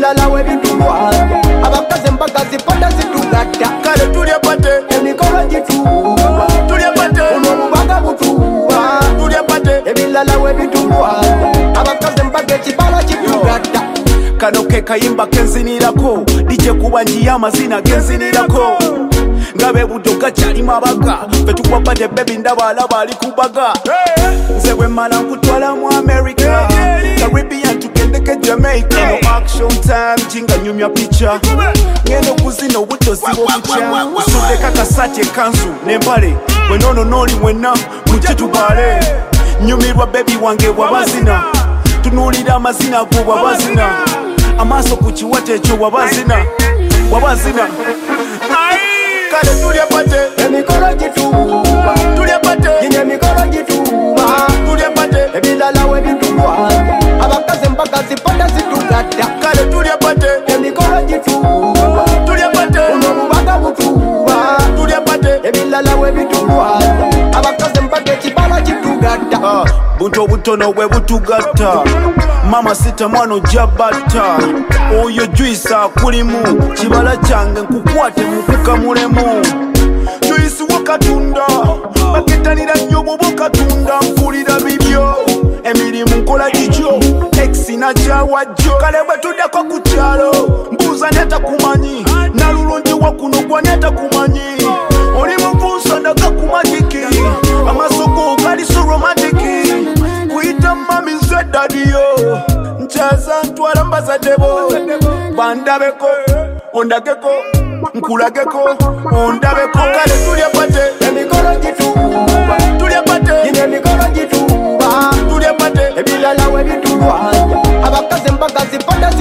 ebirala we bitulwanya abakazi embagazi pada zitugatta kale tulya pate emikolo gituuba tulya pate obubaga butuuba tulya pate ebirala we bitulwanya abakazi embaga ekibala kitugatta kano ke kayimba kenzinirako DJ kuba njiya amazina genzinirako ngabe buddo gakyalimu abaga fe tukwapate bebi ndaba alaba ali kubaga nze bwe mmala nkutwala mu America Caribbean tugendeke Jamaica no action time jinga nyumya picha ngendo kuzina obutozi bw'okuca nsudeka kasati ekanzu n'empale bwe nono n'oli mwenna mujje tubale nyumirwa bebi wange wabazina tunuulira amazina go wabazina amaaso ku kiwata ekyo wabazina kale tulya pate emikolo gituuba tulya pate yine emikolo gituuba tulya pate ebirala we bitulwanya abakazi embagazi pada zitugatta kale tulya pate emikolo gituuba tulya pate obubaga butuuba tulya pate ebirala we bitulwanya abakazi embaga ekibala kitugatta buntu obutono bwe butugatta mama sita mwana ojja batta oyo juice akulimu kibala kyange nkukwate mukukamulemu juice wakatunda baketanira nnyo bwoba okatunda mpulira bibyo emirimu nkola gityo exina kyawajjo kale bwe tuddako ku kyalo mbuuza netakumanyi nalulungi wakuno gwa netakumanyi oli muvuusa ndaga kumagiki amaaso go gali so romantiki kuyita mami nze dadiyo nkyaza ntwala mbazadebo bandabeko ondageko nkulageko ondabeko kale tulya pate emikolo gituuba tulya pate yine emikolo gituuba tulya pate ebirala we bitulwanya abakazi embagazi pada